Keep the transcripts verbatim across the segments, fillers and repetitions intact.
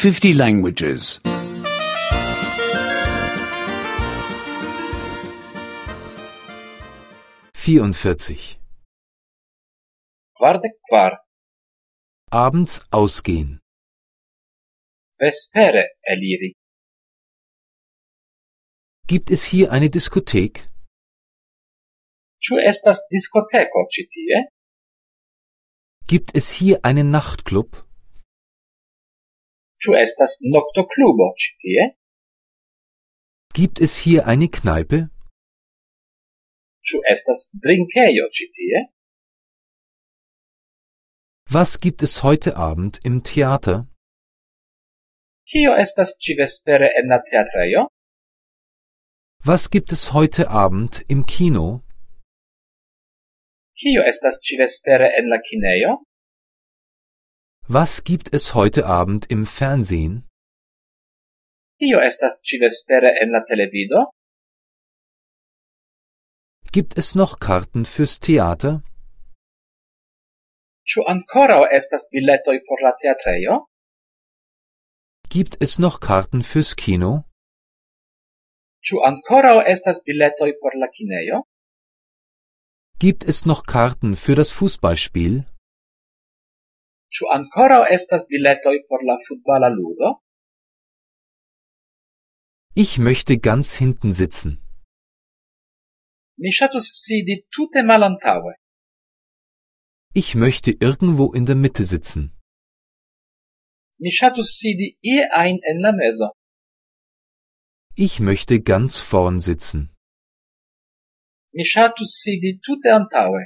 fifty languages. vierundvierzig. Kvardek kvar. Abends ausgehen. Vespere eliri. Gibt es hier eine Diskothek? Ĉu estas diskoteko ĉi tie? Gibt es hier einen Nachtclub? Ĉu estas noktoklubo ĉi tie? Gibt es hier eine Kneipe? Ĉu estas drinkejo ĉi tie? Was gibt es heute Abend im Theater? Kio estas ĉi-vespere en la teatrejo? Was gibt es heute Abend im Kino? Kio estas ĉi-vespere en la kinejo? Was gibt es heute Abend im Fernsehen? Kio estas ĉi-vespere en la televido? Gibt es noch Karten fürs Theater? Ĉu ankoraŭ estas biletoj por la teatrejo? Gibt es noch Karten fürs Kino? Ĉu ankoraŭ estas biletoj por la kinejo? Gibt es noch Karten für das Fußballspiel? Ĉu ankoraŭ estas biletoj por la futbala ludo? Ich möchte ganz hinten sitzen. Mi ŝatus sidi tute malantaŭe. Ich möchte irgendwo in der Mitte sitzen. Mi ŝatus sidi ie ajn en la mezo. Ich möchte ganz vorn sitzen. Mi ŝatus sidi tute antaŭe.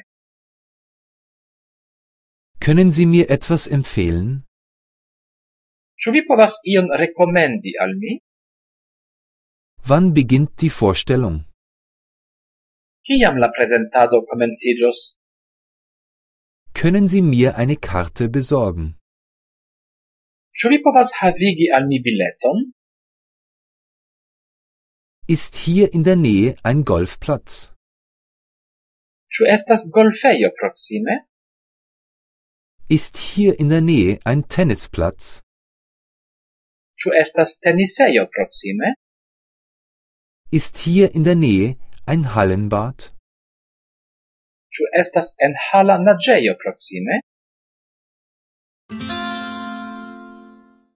Können Sie mir etwas empfehlen? Ĉu vi povas ion rekomendi al mi? Wann beginnt die Vorstellung? Kiam la prezentado komenciĝos? Können Sie mir eine Karte besorgen? Ĉu vi povas havigi al mi bileton? Ist hier in der Nähe ein Golfplatz? Ĉu estas golfejo proksime? Ist hier in der Nähe ein Tennisplatz? Ĉu estas tenisejo proksime? Ist hier in der Nähe ein Hallenbad? Ĉu estas enhala naĝejo proksime?